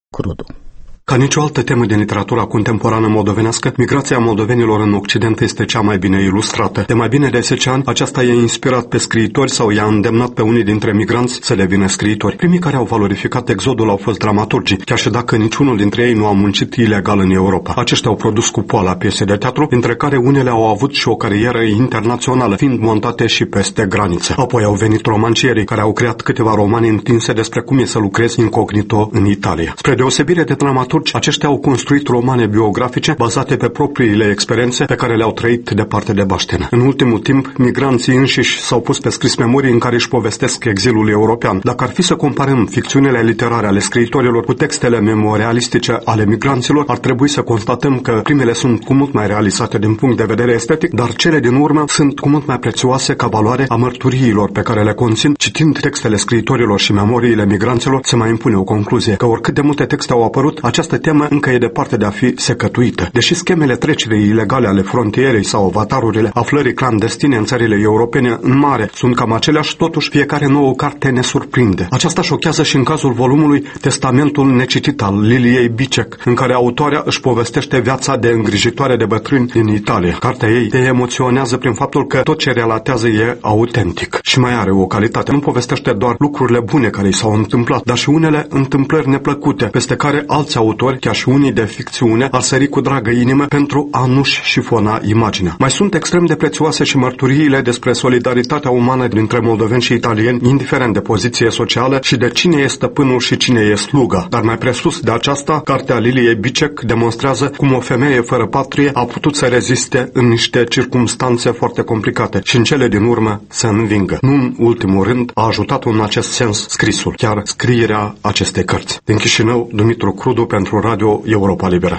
Crudu. Ca nicio altă temă din literatura contemporană moldovenească, migrația moldovenilor în Occident este cea mai bine ilustrată. De mai bine de 10 ani, aceasta i-a inspirat pe scriitori sau i-a îndemnat pe unii dintre migranți să devină scriitori. Primii care au valorificat exodul au fost dramaturgii, chiar și dacă niciunul dintre ei nu a muncit ilegal în Europa. Aceștia au produs cu poala piese de teatru, dintre care unele au avut și o carieră internațională, fiind montate și peste graniță. Apoi au venit romancierii, care au creat câteva romane întinse despre cum e să lucrezi incognito în Italia. Spre deosebire de dramaturgi, aceștia au construit romane biografice bazate pe propriile experiențe pe care le-au trăit departe de baștenă. În ultimul timp, migranții înșiși s-au pus pe scris memorii în care își povestesc exilul european. Dacă ar fi să comparăm ficțiunile literare ale scriitorilor cu textele memorialistice ale migranților, ar trebui să constatăm că primele sunt cu mult mai realizate din punct de vedere estetic, dar cele din urmă sunt cu mult mai prețioase ca valoare a mărturiilor pe care le conțin. Citind textele scriitorilor și memoriile migranților, se mai impune o concluzie, că oricât de multe texte au apărut, această temă încă e departe de a fi secătuită. Deși schemele trecerii ilegale ale frontierei sau avatarurile aflării clandestine în țările europene în mare sunt cam aceleași, totuși fiecare nouă carte ne surprinde. Aceasta șochează și în cazul volumului Testamentul necitit al Liliei Bicek, în care autoarea își povestește viața de îngrijitoare de bătrâni din Italia. Cartea ei te emoționează prin faptul că tot ce relatează e autentic și mai are o calitate. Nu povestește doar lucrurile bune care i s-au întâmplat, dar și unele întâmplări neplăcute, peste care alți autori, chiar și unii de ficțiune, ar sări cu dragă inimă pentru a nu-și șifona imaginea. Mai sunt extrem de prețioase și mărturiile despre solidaritatea umană dintre moldoveni și italieni, indiferent de poziție socială și de cine e stăpânul și cine e sluga. Dar mai presus de aceasta, cartea Liliei Bicek demonstrează cum o femeie fără patrie a putut să reziste în niște circumstanțe foarte complicate și în cele din urmă să învingă. Nu în ultimul rând a ajutat în acest sens scrisul, chiar scrierea acestei cărți. Din Chișinău, Dumitru Crudu pentru Radio Europa Liberă.